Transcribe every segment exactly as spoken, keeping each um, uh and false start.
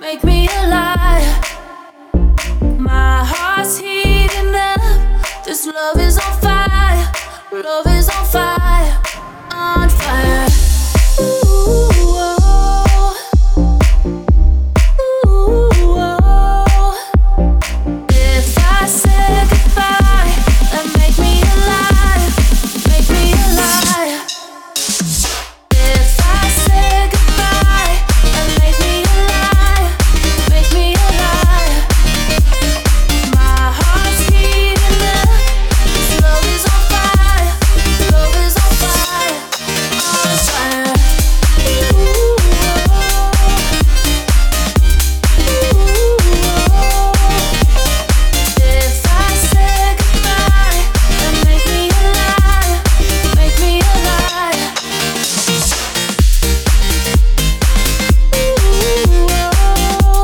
make me a liar. My heart's heating up. This love is on fire. Love is on fire. On fire. Ooh, oh. Ooh, oh. If I said goodbye, then make me a liar. Make me a liar. If I said goodbye, then make me a liar. Make me a liar. My heart's heating up. This love is on fire. Love is on fire. On fire. Ooh, oh. Ooh, oh. If I said goodbye, then make me a liar. Make me a liar. Ooh, oh.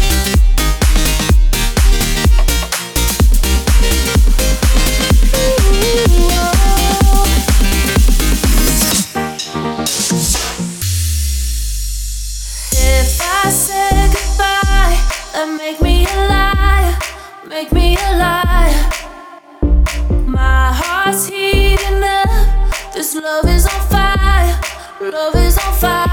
If I said goodbye, then make me a liar, make me a liar. My heart's heating up. This love is on fire, love is on fire.